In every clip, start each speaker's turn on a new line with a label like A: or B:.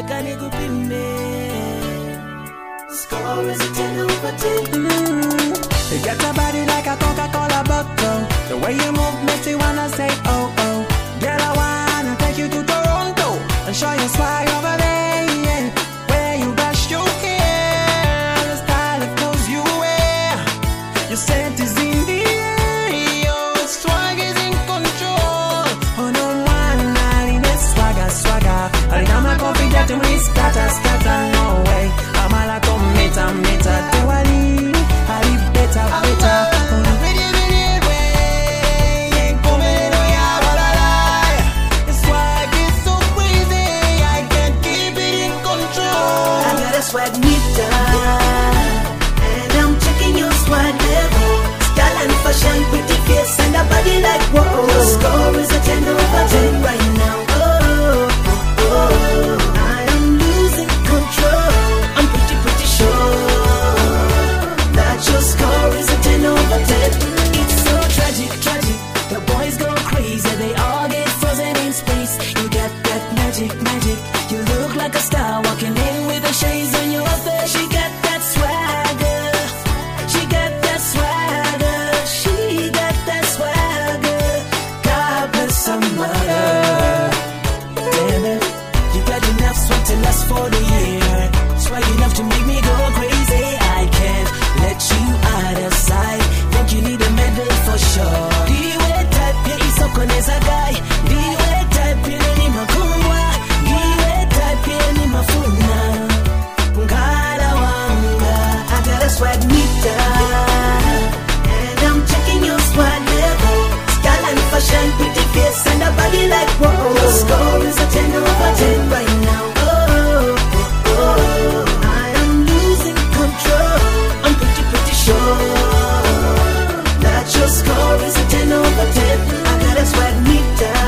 A: Nataka nikupime. Score is a 10 over 10.
B: You got a body like a Coca-Cola bottle. The way you move makes me wanna say oh oh. Girl, I wanna take you to Toronto and show you swag over there, yeah. Where you brush your hair, the style of clothes you wear. Your scent is in the air, your swag is in control. Oh no, man, swagger, swagger. I'm not confident in me, scatter, scatter, no way. I'm a la cometa, meta, tewali. I better, better.
A: Swag meter, and I'm checking your swag level. Style and fashion, pretty face and a body like whoa. Your score is a 10 over 10 right now. Oh, oh, oh. I am losing control. I'm pretty sure that your score is a 10 over 10. It's so tragic, tragic. The boys go crazy, they all get frozen in space. You got that magic, magic. You look like a star walking in with the shades on your face. She got that swagger. She got that swagger. She got that swagger. God bless her mother. Damn it, you got enough swag to last for the year. Swag enough to make me go crazy. I can't let you out of sight. Think you need a medal for sure. Diwe type ya isokoneza guy. Diwe type ya ni makumwa. Diwe type ya ni mafuna. Ngara wanga. I got a swag meter, and I'm checking your swag level. Style and fashion, pretty face and a body like whoa. Your score is a 10 over 10 right now. Oh, oh, oh. I am losing control. I'm pretty sure that your score is a 10 over 10. I got a swag meter,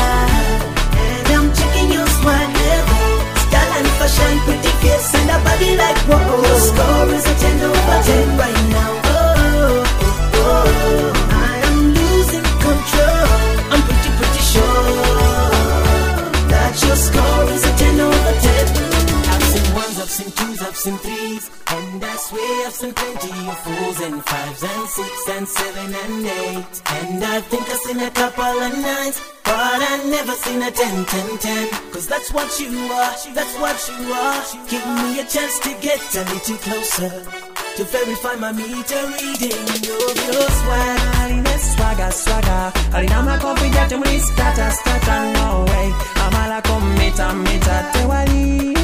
A: and I'm checking your swag level. Style and fashion, pretty face and a body like whoa. Your score is a 10 over 10 right now. Oh, oh, oh. I am losing control. I'm pretty sure that your score is a 10 over 10. I've seen ones, I've seen twos, I've seen threes, and I swear I've seen plenty of fours and fives and six and seven and eight, and I think I've seen a couple of nines, but I never seen a 10, 10, 10. Cause that's what you are, that's what you are. Give me a chance to get a little closer to verify my meter reading of your swag.
B: Swagger, swagger. I'm not confident in me, scatter, scatter, no way. I'm a la cometa, meta, tewali.